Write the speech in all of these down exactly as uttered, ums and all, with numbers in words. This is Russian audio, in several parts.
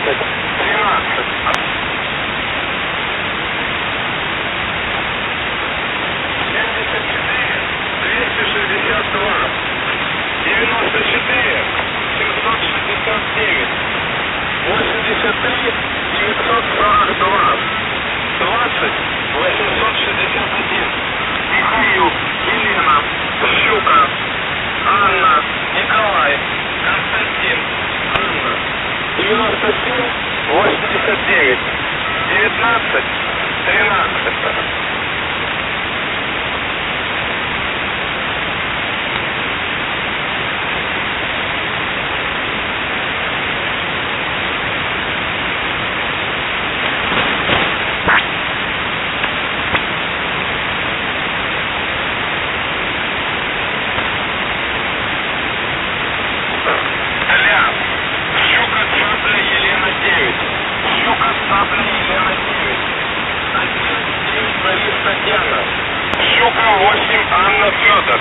девятнадцать, тринадцать. семьдесят четыре, двести шестьдесят два, девяносто четыре, семьсот шестьдесят девять, восемьдесят три, девятьсот сорок два, двадцать, восемьсот шестьдесят один. Михаил, Елена, Щука, Анна, Николай, Константин, Анна. девяносто семь, восемьдесят девять, девятнадцать, тринадцать. Щука, Цапля, Елена, девять. Щука, Цапля, Елена, девять. один, девять, Борис, Татьяна. Щука, восемь, Анна, Федор.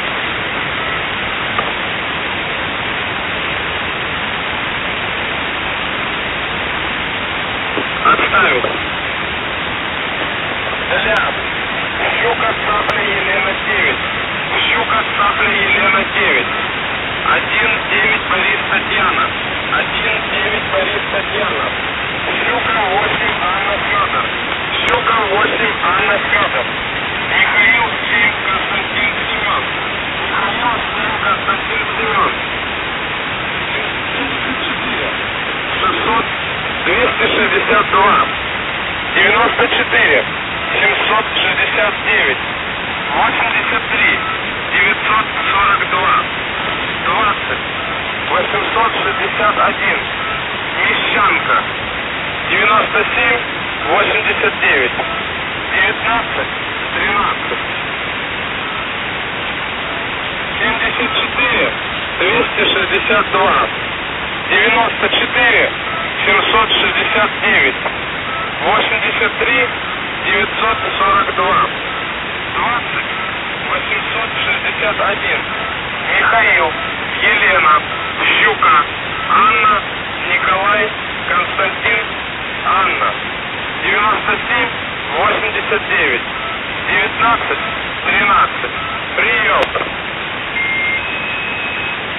Отставить. Ляп. Щука, Цапля, Елена, девять. Щука, Цапля, Елена, девять. один, девять, Борис, Татьяна. один, девять, Борис, Татьяна. Щука, восемь, Анна, Федор. Щука, восемь, Анна, Федор. Михаил, семь, Константин, Семен. Михаил, семь, Константин, Семен. семьдесят четыре, шестьсот, двести шестьдесят два. девяносто четыре, семьсот шестьдесят девять. восемьдесят три, девятьсот сорок два. двадцать, восемьсот шестьдесят один. Мещанка. девяносто семь, восемьдесят девять. девятнадцать, тринадцать. семьдесят четыре, двести шестьдесят два. девяносто четыре, семьсот шестьдесят девять. восемьдесят три, девятьсот сорок два. двадцать, восемьсот шестьдесят один. Михаил, Елена, Щука, Анна, Николай, Константин, Анна. девяносто семь, восемьдесят девять. девятнадцать, тринадцать. Прием.